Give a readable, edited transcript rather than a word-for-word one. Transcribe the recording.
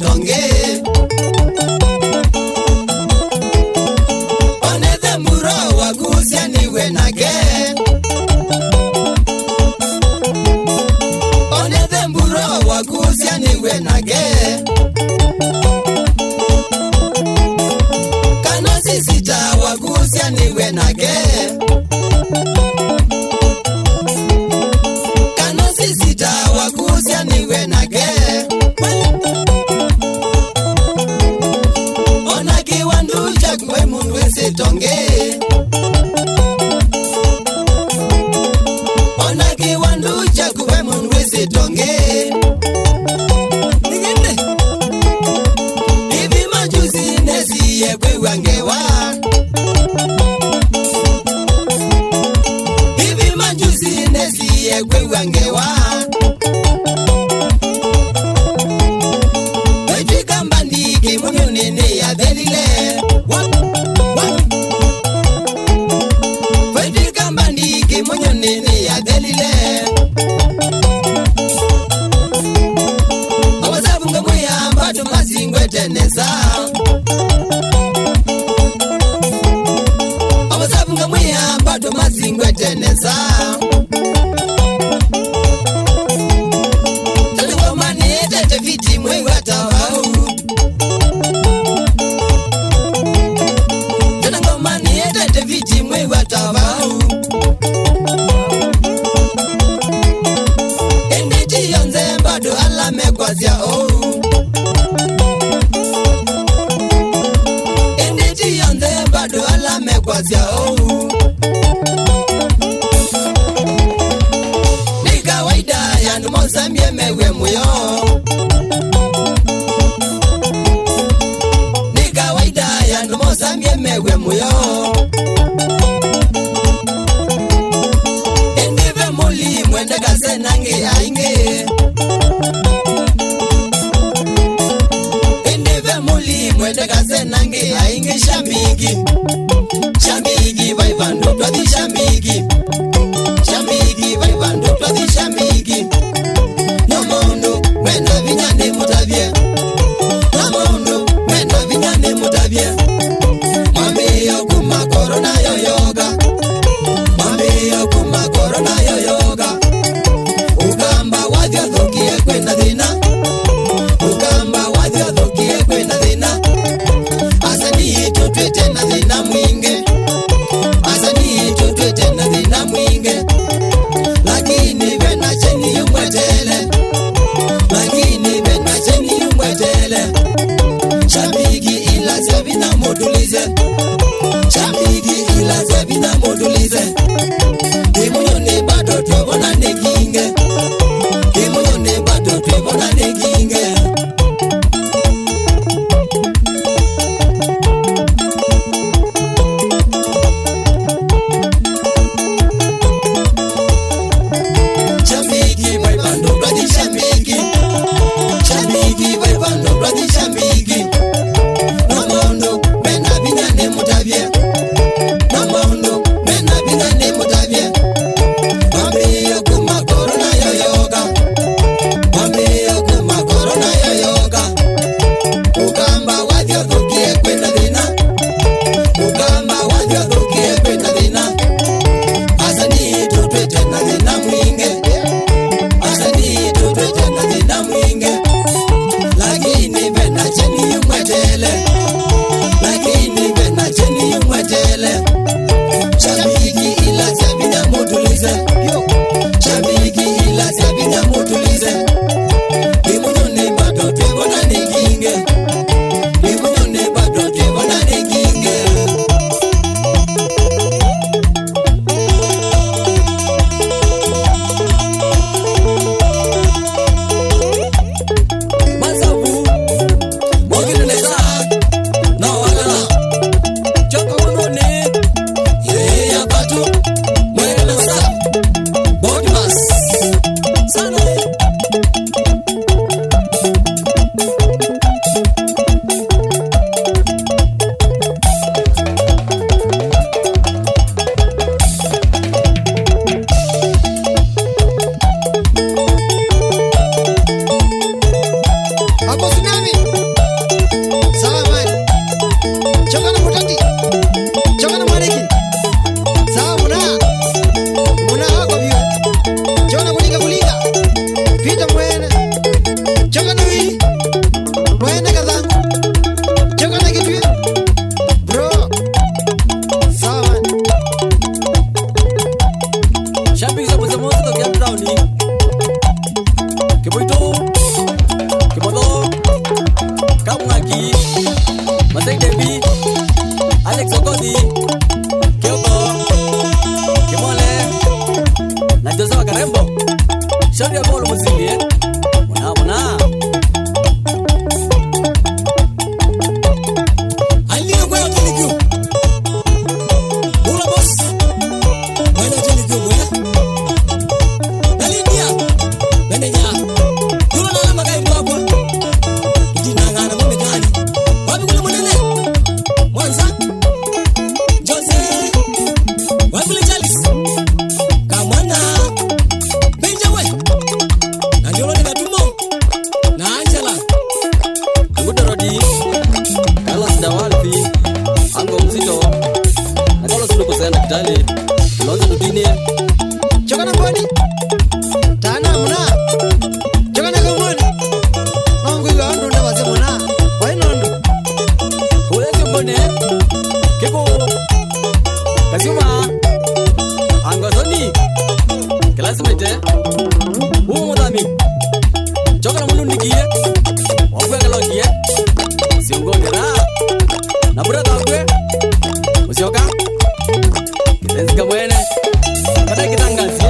tonge onethe muro wagusia niwe nake onethe muro wagusia niwe nake kanosi sita wagusia niwe nake kanosi sita wagusia niwe nake onaki wandu chakwe mundu esitonge onaki wandu chakwe mundu esitonge hivi majuzi nesiye kwewangewa hivi majuzi nesiye kwewangewa wejikambandiki munyunini ya delile wejikambandiki munyunini ya delile awazabunga muyamba tumazingweteneza awazabunga muyamba tumazingweteneza taligomani etete viti mwiwatavau tanagomani etete viti mwiwatavau enditi yonze bado alamekwazia enditi yonze bado alamekwazia ni kawaida yandu mozambie mewe muyo ni kawaida yandu mozambie mewe muyo endive muli mwende kase nange ainge endive muli mwende kase nange ainge shambigi shambigi vaivando twadi shambigi shambigi vaivando twadi shambigi nomondo mwenda vinyane mutavye nomondo mwenda vinyane mutavye mwambiyo kuma korona yoyoga mwambiyo kuma korona yoyoga ugamba wadhyo dhokie kwenda dhina ugamba wadhyo dhokie kwenda dhina asani tutwete na dhina mwinge asani tutwete na dhina mwinge lakini vena cheni yumwetele lakini vena cheni yumwetele shambigi ila sevina modulize shambigi ila sevina modulize kimuyone bado twebona nekinge kimuyone bado twebona nekinge shambigi vaivando twadi shambigi shambigi vaivando twadi shambigi nomondo mena vinyane mutavye nomondo mena vinyane mutavye Kiboito Kibodo Kamwaki Masek Devi Alex Okodi Kyoko Kimole na Joseph Karembo Shauri ya bolo muzindi Mwana Aliyo kwa telikyo Ula boss Wala telikyo bwana Nalindia Menenya Yulo na lama kai mbabwa Ndina ngana mweme gani Wabi kule mwenene Mwanza Jose Wabili Jalis Kamwana Benjawe na Njolo ni Gatumo na Angela Anguta Rodi Carlos Dawalfi Ango Mzito na Carlos Luko Sayanda Kitale Lonzo Dudine Chokana Bodi Tana Muna Chokana Kamwani Nongu iwa andu na waze muna Wainondo Kuleke mbone Kiko Kasiuma Angosoni Classmate Mudami Chokana Mulundikie Wafwe Kalokie Siungongera Na brada wakwe Usioka Kilenzi kamwene Kata kitangazi